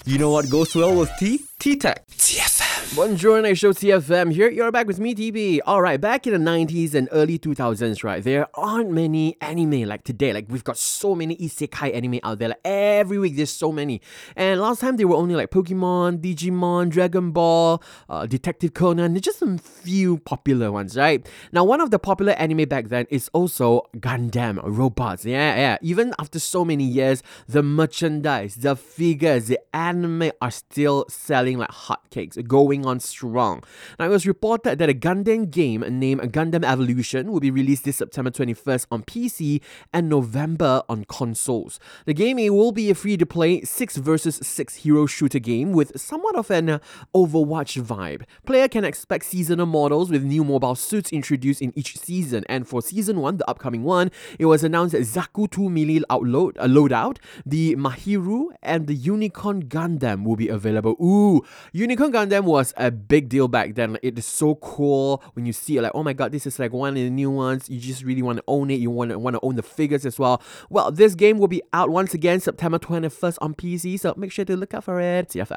You know what goes well with tea? Tea Tech. TFM. Buongiorno, show TFM here. You're back with me, TB. Alright, back in the 90s and early 2000s, right, there aren't many anime like today. Like, we've got so many isekai anime out there. Like, every week there's so many. And last time they were only like Pokemon, Digimon, Dragon Ball, Detective Conan. There's just some few popular ones, right? Now, one of the popular anime back then is also Gundam robots. Yeah. Even after so many years, the merchandise, the figures, the anime are still selling like hotcakes, going on strong. Now, it was reported that a Gundam game named Gundam Evolution will be released this September 21st on PC and November on consoles. The game will be a free-to-play 6 versus 6 hero shooter game with somewhat of an Overwatch vibe. Player can expect seasonal models with new mobile suits introduced in each season, and for Season 1, the upcoming one, it was announced that Zaku 2 Melee loadout, the Mahiru, and the Unicorn Gundam will be available. Ooh, Unicorn Gundam was a big deal back then. Like, it is so cool when you see it, like, oh my god, this is like one of the new ones. You just really want to own it. You want to own the figures as well. Well, this game will be out once again September 21st on PC, so make sure to look out for it. TFM.